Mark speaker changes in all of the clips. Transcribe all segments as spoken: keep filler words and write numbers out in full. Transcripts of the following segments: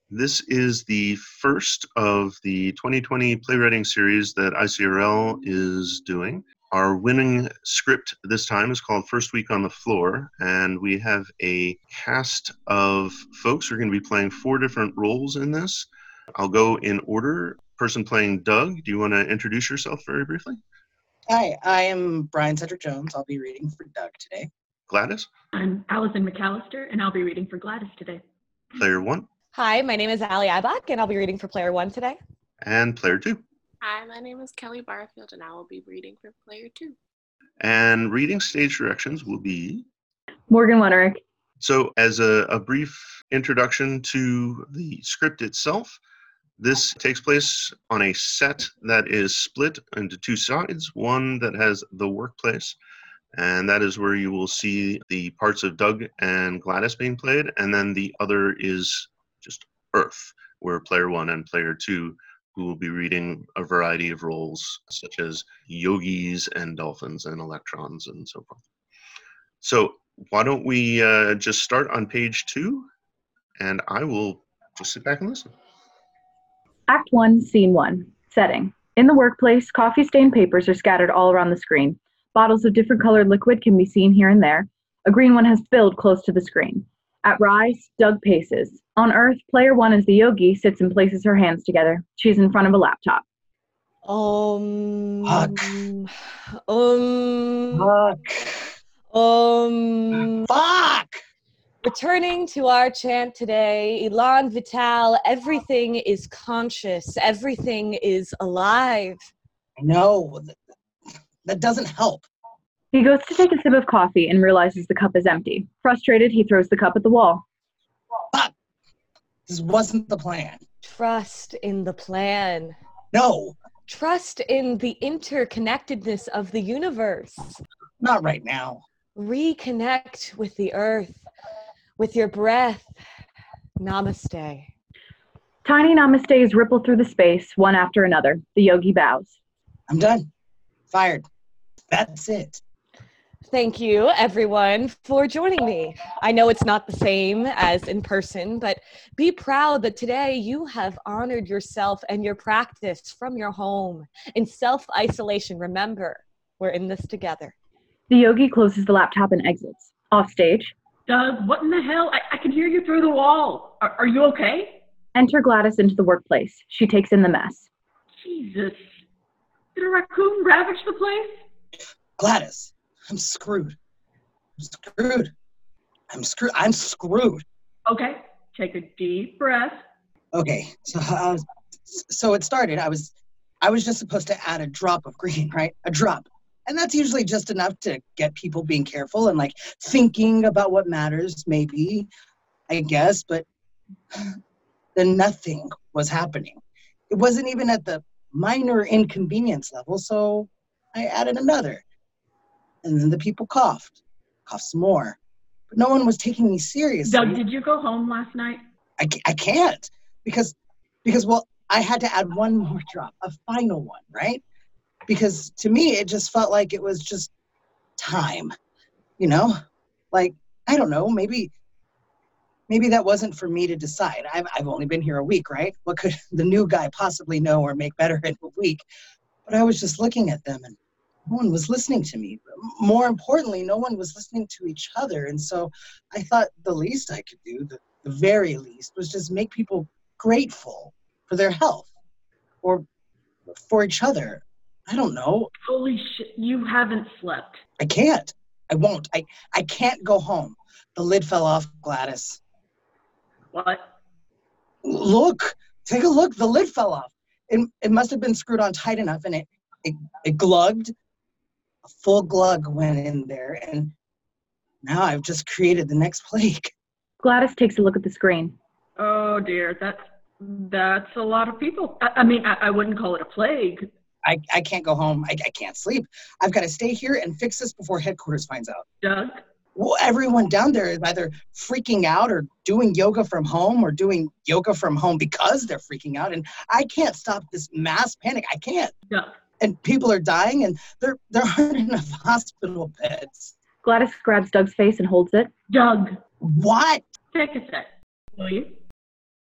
Speaker 1: This is the first of the twenty twenty playwriting series that I C R L is doing. Our winning script this time is called First Week on the Floor, and we have a cast of folks who are going to be playing four different roles in this. I'll go in order. Person playing Doug, do you want to introduce yourself very briefly?
Speaker 2: Hi, I am Brian Cedric Jones. I'll be reading for Doug today.
Speaker 1: Gladys?
Speaker 3: I'm Allison McAllister, and I'll be reading for Gladys today.
Speaker 1: Player one?
Speaker 4: Hi, my name is Allie Ibach, and I'll be reading for Player One today.
Speaker 1: And Player two?
Speaker 5: Hi, my name is Kelly Barfield, and I will be reading for Player two.
Speaker 1: And reading stage directions will be...
Speaker 6: Morgan Wenerick.
Speaker 1: So as a, a brief introduction to the script itself, this takes place on a set that is split into two sides, one that has the workplace, and that is where you will see the parts of Doug and Gladys being played, and then the other is just Earth, where Player One and Player Two, who will be reading a variety of roles, such as yogis and dolphins and electrons and so forth. So why don't we uh, just start on page two, and I will just sit back and listen.
Speaker 6: Act one, Scene one. Setting. In the workplace, coffee-stained papers are scattered all around the screen. Bottles of different colored liquid can be seen here and there. A green one has filled close to the screen. At Rise, Doug paces. On Earth, Player One as the yogi sits and places her hands together. She's in front of a laptop.
Speaker 4: Um.
Speaker 2: Fuck.
Speaker 4: Um.
Speaker 2: Fuck.
Speaker 4: Um.
Speaker 2: Fuck!
Speaker 4: Returning to our chant today, Elan Vital, everything is conscious, everything is alive.
Speaker 2: No, that doesn't help.
Speaker 6: He goes to take a sip of coffee and realizes the cup is empty. Frustrated, he throws the cup at the wall.
Speaker 2: Fuck! This wasn't the plan.
Speaker 4: Trust in the plan.
Speaker 2: No,
Speaker 4: Trust in the interconnectedness of the universe.
Speaker 2: not right now.
Speaker 4: Reconnect with the earth, with your breath. Namaste.
Speaker 6: Tiny namaste ripple through the space, one after another. The yogi bows.
Speaker 2: I'm done. Fired. That's it.
Speaker 4: Thank you, everyone, for joining me. I know it's not the same as in person, but be proud that today you have honored yourself and your practice from your home in self-isolation. Remember, we're in this together.
Speaker 6: The yogi closes the laptop and exits. Off stage.
Speaker 3: Doug, what in the hell? I, I can hear you through the wall. Are, are you okay?
Speaker 6: Enter Gladys into the workplace. She takes in the mess.
Speaker 3: Jesus. Did a raccoon ravage the place?
Speaker 2: Gladys, I'm screwed. I'm screwed. I'm screwed. I'm screwed.
Speaker 3: Okay, take a deep breath.
Speaker 2: Okay, so uh, so it started. I was, I was just supposed to add a drop of green, right? A drop. And that's usually just enough to get people being careful and like thinking about what matters, maybe, I guess, but then nothing was happening. It wasn't even at the minor inconvenience level, so I added another. And then the people coughed, coughed some more, but no one was taking me seriously.
Speaker 3: Doug, did you go home last night?
Speaker 2: I, I can't because, because, well, I had to add one more drop, a final one, right? Because to me, it just felt like it was just time, you know? Like, I don't know, maybe maybe that wasn't for me to decide. I've, I've only been here a week, right? What could the new guy possibly know or make better in a week? But I was just looking at them and no one was listening to me. More importantly, no one was listening to each other. And so I thought the least I could do, the, the very least, was just make people grateful for their health or for each other. I don't know.
Speaker 3: Holy shit, you haven't slept.
Speaker 2: I can't. I won't. I, I can't go home. The lid fell off, Gladys.
Speaker 3: What?
Speaker 2: Look. Take a look. The lid fell off. It, it must have been screwed on tight enough, and it, it, it glugged. A full glug went in there, and now I've just created the next plague.
Speaker 6: Gladys takes a look at the screen.
Speaker 3: Oh, dear. That's, that's a lot of people. I, I mean, I, I wouldn't call it a plague.
Speaker 2: I, I can't go home. I, I can't sleep. I've got to stay here and fix this before headquarters finds out.
Speaker 3: Doug?
Speaker 2: Well, everyone down there is either freaking out or doing yoga from home or doing yoga from home because they're freaking out. And I can't stop this mass panic. I can't.
Speaker 3: Doug.
Speaker 2: And people are dying and there, there aren't enough hospital beds.
Speaker 6: Gladys grabs Doug's face and holds it.
Speaker 3: Doug.
Speaker 2: What?
Speaker 3: Take a sec, will you?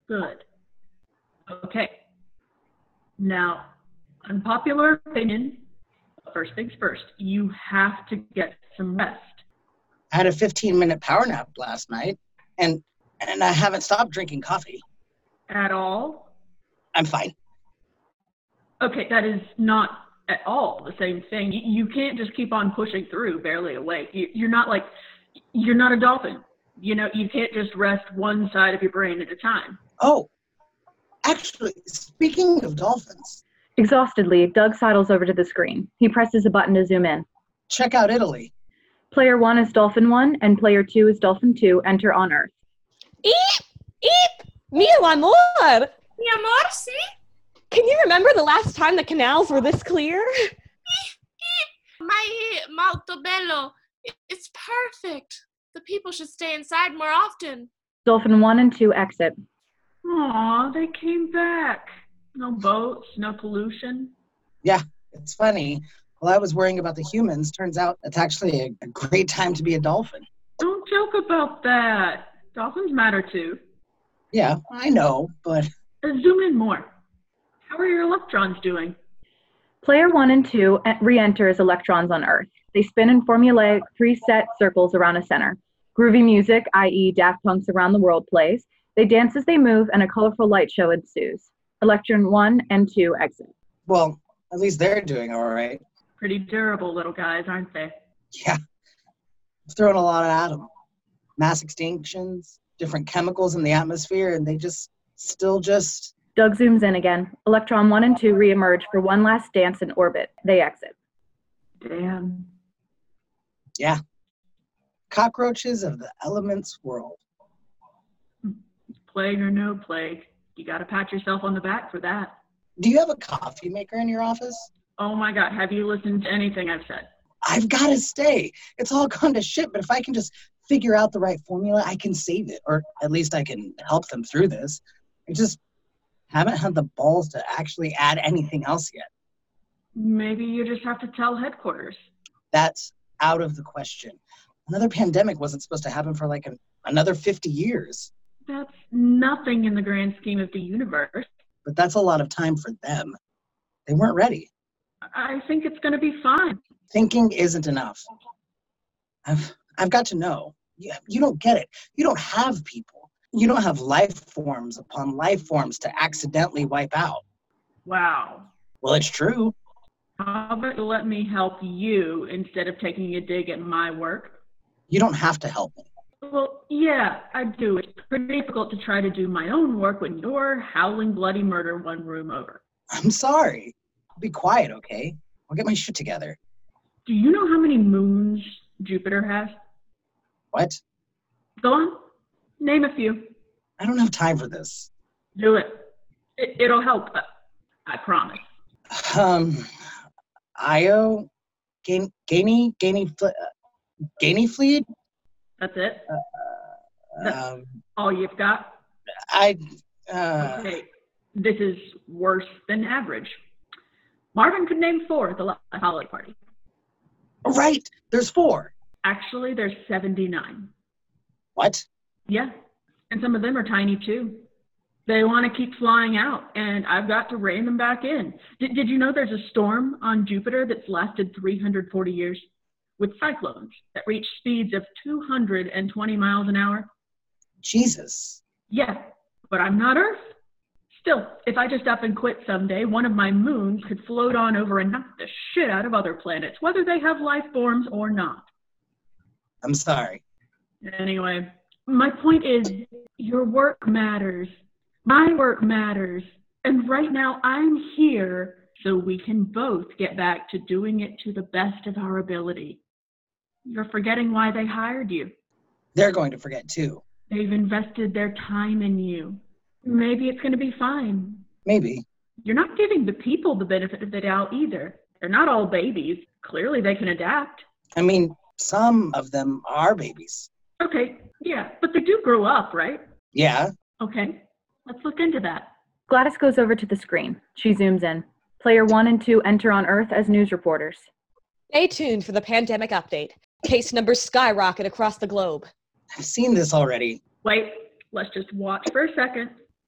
Speaker 3: Good. Okay. Now, unpopular opinion, first things first, you have to get some rest.
Speaker 2: I had a fifteen minute power nap last night, and and I haven't stopped drinking coffee.
Speaker 3: At all?
Speaker 2: I'm fine.
Speaker 3: Okay, that is not at all the same thing. You, you can't just keep on pushing through, barely awake. You, you're not like, you're not a dolphin. You know, you can't just rest one side of your brain at a time.
Speaker 2: Oh, actually, speaking of dolphins,
Speaker 6: Exhaustedly, Doug sidles over to the screen. He presses a button to zoom in.
Speaker 2: check out Italy.
Speaker 6: Player one is Dolphin one, and player two is Dolphin two. Enter on Earth.
Speaker 4: Eep! Eep! Mio amor!
Speaker 5: Mi amor, sí?
Speaker 4: Can you remember the last time the canals were this clear?
Speaker 5: My molto bello. It's perfect. The people should stay inside more often.
Speaker 6: Dolphin one and two exit.
Speaker 3: Aw, they came back. No boats, no pollution.
Speaker 2: Yeah, it's funny. While I was worrying about the humans, turns out it's actually a, a great time to be a dolphin.
Speaker 3: Don't joke about that. Dolphins matter too.
Speaker 2: Yeah, I know, but
Speaker 3: Uh, zoom in more. How are your electrons doing?
Speaker 6: Player one and two re-enter as electrons on Earth. They spin in formulaic three-set circles around a center. Groovy music, that is. Daft Punk's Around the World, plays. They dance as they move, and a colorful light show ensues. Electron one and two exit.
Speaker 2: well, at least they're doing all right.
Speaker 3: Pretty durable little guys, aren't they?
Speaker 2: Yeah, throwing a lot at them. Mass extinctions, different chemicals in the atmosphere, and they just still just
Speaker 6: Doug zooms in again. Electron one and two re-emerge for one last dance in orbit. They exit.
Speaker 3: Damn.
Speaker 2: yeah. Cockroaches of the elements world.
Speaker 3: Plague or no plague, you gotta pat yourself on the back for that.
Speaker 2: Do you have a coffee maker in your office?
Speaker 3: Oh my God, have you listened to anything I've said?
Speaker 2: I've got to stay. It's all gone to shit, but if I can just figure out the right formula, I can save it, or at least I can help them through this. I just haven't had the balls to actually add anything else yet.
Speaker 3: Maybe you just have to tell headquarters.
Speaker 2: That's out of the question. Another pandemic wasn't supposed to happen for like an, another fifty years,
Speaker 3: That's nothing in the grand scheme of the universe.
Speaker 2: but that's a lot of time for them. They weren't ready.
Speaker 3: I think it's gonna be fine.
Speaker 2: Thinking isn't enough. I've I've got to know. You, you don't get it. You don't have people. You don't have life forms upon life forms to accidentally wipe out.
Speaker 3: Wow.
Speaker 2: Well, it's true.
Speaker 3: How about you let me help you instead of taking a dig at my work?
Speaker 2: You don't have to help me.
Speaker 3: Well, yeah, I do. It's pretty difficult to try to do my own work when you're howling bloody murder one room over.
Speaker 2: I'm sorry. Be quiet, okay? I'll get my shit together.
Speaker 3: Do you know how many moons Jupiter has?
Speaker 2: What?
Speaker 3: Go on. Name a few.
Speaker 2: I don't have time for this.
Speaker 3: Do it. it it'll help. uh, I promise.
Speaker 2: Um, Io, Gain, Gainy, Gainy, Fle- uh, Gainy Fleet?
Speaker 3: That's it?
Speaker 2: Um,
Speaker 3: All you've got?
Speaker 2: I, uh,
Speaker 3: Okay. This is worse than average. Marvin could name four at the last holiday party.
Speaker 2: right, there's four.
Speaker 3: Actually, there's seventy-nine.
Speaker 2: What?
Speaker 3: Yeah, and some of them are tiny too. They want to keep flying out, and I've got to rein them back in. Did, did you know there's a storm on Jupiter that's lasted three hundred forty years with cyclones that reach speeds of two hundred twenty miles an hour?
Speaker 2: Jesus.
Speaker 3: Yeah, but I'm not Earth. Still, if I just up and quit someday, one of my moons could float on over and knock the shit out of other planets, whether they have life forms or not.
Speaker 2: I'm sorry.
Speaker 3: Anyway, my point is, your work matters. My work matters. And right now, I'm here so we can both get back to doing it to the best of our ability. You're forgetting why they hired you.
Speaker 2: They're going to forget too.
Speaker 3: They've invested their time in you. Maybe it's going to be fine.
Speaker 2: Maybe.
Speaker 3: You're not giving the people the benefit of the doubt either. They're not all babies. Clearly, they can adapt.
Speaker 2: I mean, some of them are babies.
Speaker 3: Okay, yeah, but they do grow up, right?
Speaker 2: Yeah.
Speaker 3: Okay, let's look into that.
Speaker 6: Gladys goes over to the screen. She zooms in. Player one and two enter on Earth as news reporters.
Speaker 4: Stay tuned for the pandemic update. Case numbers skyrocket across the globe.
Speaker 2: I've seen this already.
Speaker 3: Wait, let's just watch for a second.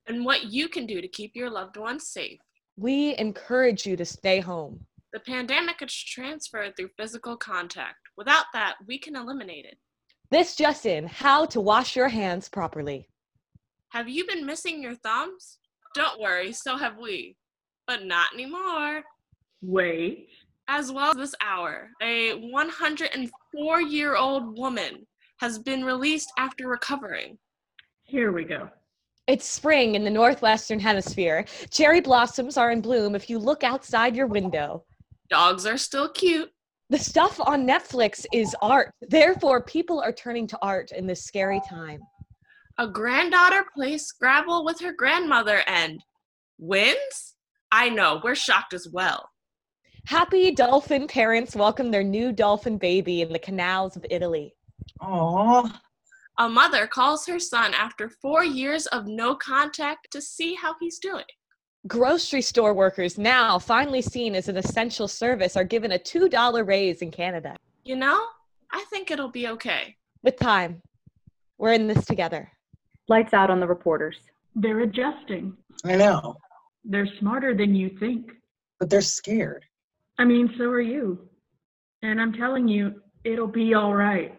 Speaker 5: and what you can do to keep your loved ones safe.
Speaker 4: We encourage you to stay home.
Speaker 5: The pandemic is transferred through physical contact. Without that, we can eliminate it.
Speaker 4: This just in, how to wash your hands properly.
Speaker 5: Have you been missing your thumbs? Don't worry, so have we. But not anymore.
Speaker 3: Wait.
Speaker 5: As well as this hour, a one hundred four-year-old woman has been released after recovering.
Speaker 3: Here we go.
Speaker 4: It's spring in the Northwestern Hemisphere. Cherry blossoms are in bloom if you look outside your window.
Speaker 5: Dogs are still cute.
Speaker 4: The stuff on Netflix is art. Therefore, people are turning to art in this scary time.
Speaker 5: A granddaughter plays Scrabble with her grandmother and wins? I know, we're shocked as well.
Speaker 4: Happy dolphin parents welcome their new dolphin baby in the canals of Italy.
Speaker 2: Aww.
Speaker 5: A mother calls her son after four years of no contact to see how he's doing.
Speaker 4: Grocery store workers, now finally seen as an essential service, are given a two dollar raise in Canada.
Speaker 5: You know, I think it'll be okay.
Speaker 4: With time. We're in this together.
Speaker 6: Lights out on the reporters.
Speaker 3: They're adjusting.
Speaker 2: I know,
Speaker 3: They're smarter than you think.
Speaker 2: but they're scared.
Speaker 3: I mean, so are you. And I'm telling you, it'll be all right.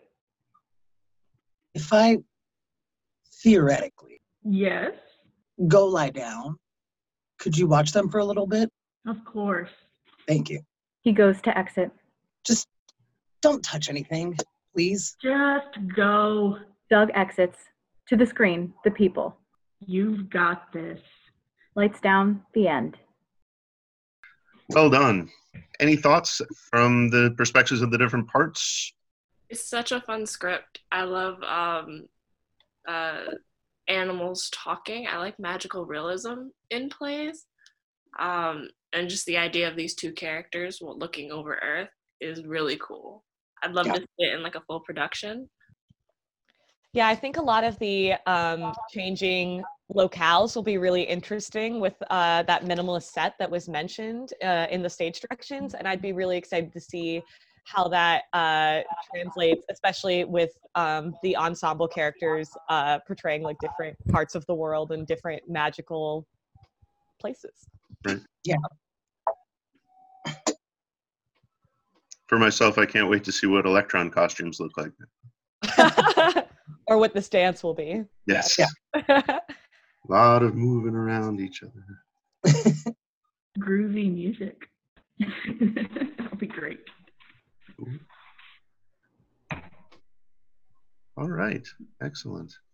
Speaker 2: If I theoretically
Speaker 3: Yes,
Speaker 2: go lie down, could you watch them for a little bit?
Speaker 3: of course.
Speaker 2: Thank you.
Speaker 6: He goes to exit.
Speaker 2: Just don't touch anything, please.
Speaker 3: Just go.
Speaker 6: Doug exits. To the screen, the people.
Speaker 3: You've got this.
Speaker 6: Lights down, the end.
Speaker 1: Well done. Any thoughts from the perspectives of the different parts?
Speaker 5: It's such a fun script. I love um, uh, animals talking. I like magical realism in plays. Um, and just the idea of these two characters while looking over Earth is really cool. I'd love
Speaker 2: Yeah.
Speaker 5: to see it in like a full production.
Speaker 4: Yeah, I think a lot of the um, changing locales will be really interesting with uh, that minimalist set that was mentioned uh, in the stage directions. And I'd be really excited to see how that uh, translates, especially with um, the ensemble characters uh, portraying like different parts of the world and different magical places.
Speaker 1: For myself, I can't wait to see what Electron costumes look like.
Speaker 4: Or what this dance will be.
Speaker 1: Yes.
Speaker 2: Yeah.
Speaker 1: A lot of moving around each other.
Speaker 3: Groovy music. That'll be great.
Speaker 1: All right. Excellent.